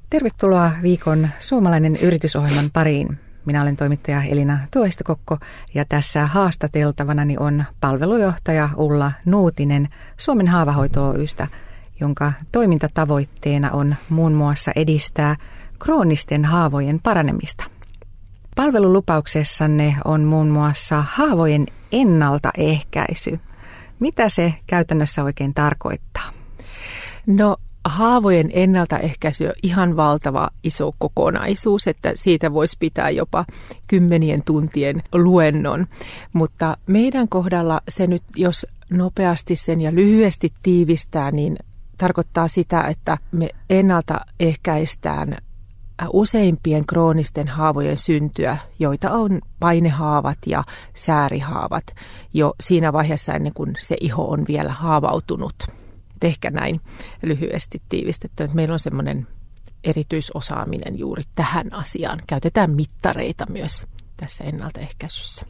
Tervetuloa viikon suomalainen yritysohjelman pariin. Minä olen toimittaja Elina Tuohistokokko ja tässä haastateltavanani on palvelujohtaja Ulla Nuutinen Suomen Haavahoito Oy:stä, jonka toimintatavoitteena on muun muassa edistää kroonisten haavojen paranemista. Palvelulupauksessanne on muun muassa haavojen ennaltaehkäisy. Mitä se käytännössä oikein tarkoittaa? No, haavojen ennaltaehkäisy on ihan valtava iso kokonaisuus, että siitä voisi pitää jopa 10 tuntien luennon. Mutta meidän kohdalla se nyt, jos nopeasti sen ja lyhyesti tiivistää, niin tarkoittaa sitä, että me ennaltaehkäistään useimpien kroonisten haavojen syntyä, joita on painehaavat ja säärihaavat jo siinä vaiheessa ennen kuin se iho on vielä haavautunut. Ehkä näin lyhyesti tiivistetty, että meillä on semmoinen erityisosaaminen juuri tähän asiaan. Käytetään mittareita myös tässä ennaltaehkäisyssä.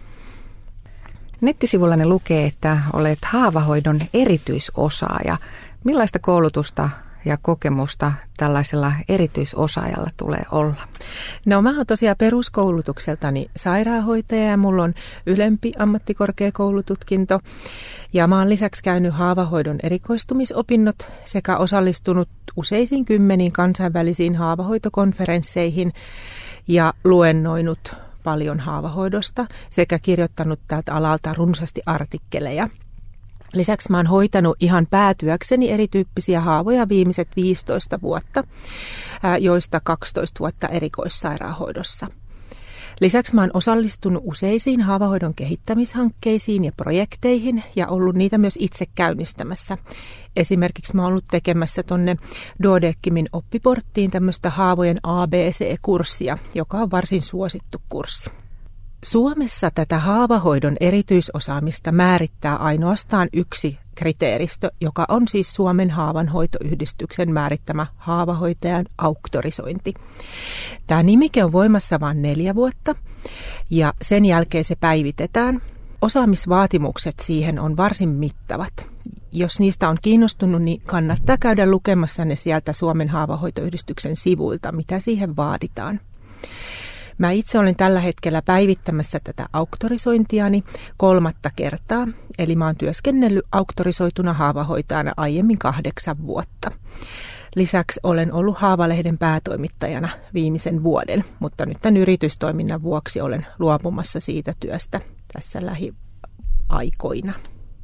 Nettisivullani lukee, että olet haavahoidon erityisosaaja. Millaista koulutusta ja kokemusta tällaisella erityisosaajalla tulee olla? No, mä oon tosiaan peruskoulutukseltani sairaanhoitaja ja mulla on ylempi ammattikorkeakoulututkinto. Ja mä oon lisäksi käynyt haavahoidon erikoistumisopinnot sekä osallistunut useisiin 10 kansainvälisiin haavahoitokonferensseihin ja luennoinut paljon haavahoidosta sekä kirjoittanut tältä alalta runsaasti artikkeleja. Lisäksi mä oon hoitanut ihan päätyökseni erityyppisiä haavoja viimeiset 15 vuotta, joista 12 vuotta erikoissairaanhoidossa. Lisäksi mä oon osallistunut useisiin haavahoidon kehittämishankkeisiin ja projekteihin ja ollut niitä myös itse käynnistämässä. Esimerkiksi mä oon ollut tekemässä tonne Duodecimin oppiporttiin tämmöistä haavojen ABC-kurssia, joka on varsin suosittu kurssi. Suomessa tätä haavahoidon erityisosaamista määrittää ainoastaan yksi kriteeristö, joka on siis Suomen haavanhoitoyhdistyksen määrittämä haavahoitajan auktorisointi. Tämä nimike on voimassa vain 4 vuotta ja sen jälkeen se päivitetään. Osaamisvaatimukset siihen on varsin mittavat. Jos niistä on kiinnostunut, niin kannattaa käydä lukemassa ne sieltä Suomen haavahoitoyhdistyksen sivuilta, mitä siihen vaaditaan. Mä itse olen tällä hetkellä päivittämässä tätä auktorisointiani 3. kertaa, eli mä oon työskennellyt auktorisoituna haavahoitajana aiemmin 8 vuotta. Lisäksi olen ollut Haavalehden päätoimittajana viimeisen vuoden, mutta nyt tämän yritystoiminnan vuoksi olen luopumassa siitä työstä tässä lähiaikoina.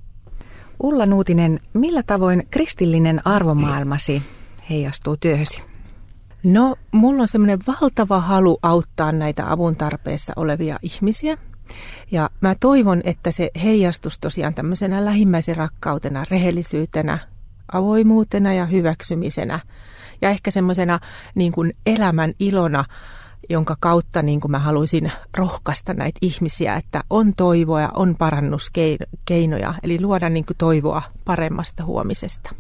Ulla Nuutinen, millä tavoin kristillinen arvomaailmasi heijastuu työhösi? No, mulla on semmoinen valtava halu auttaa näitä avun tarpeessa olevia ihmisiä. Ja mä toivon, että se heijastus tosiaan tämmöisenä lähimmäisen rakkautena, rehellisyytenä, avoimuutena ja hyväksymisenä. Ja ehkä semmoisena niin kuin elämän ilona, jonka kautta niin kuin mä haluaisin rohkaista näitä ihmisiä, että on toivoa ja on parannuskeinoja. Eli luoda niin kuin toivoa paremmasta huomisesta.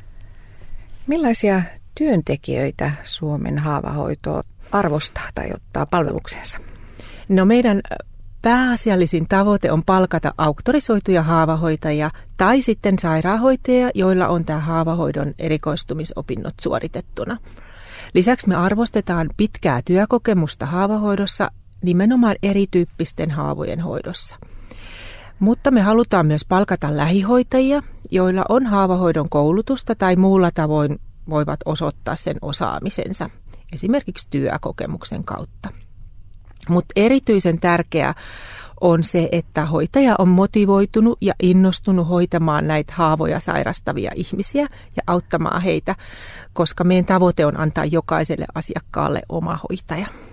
Millaisia työntekijöitä Suomen haavahoito arvostaa tai ottaa palvelukseensa? No, meidän pääasiallisin tavoite on palkata auktorisoituja haavahoitajia tai sitten sairaanhoitajia, joilla on tämä haavahoidon erikoistumisopinnot suoritettuna. Lisäksi me arvostetaan pitkää työkokemusta haavahoidossa nimenomaan erityyppisten haavojen hoidossa. Mutta me halutaan myös palkata lähihoitajia, joilla on haavahoidon koulutusta tai muulla tavoin voivat osoittaa sen osaamisensa, esimerkiksi työkokemuksen kautta. Mutta erityisen tärkeää on se, että hoitaja on motivoitunut ja innostunut hoitamaan näitä haavoja sairastavia ihmisiä ja auttamaan heitä, koska meidän tavoite on antaa jokaiselle asiakkaalle oma hoitaja.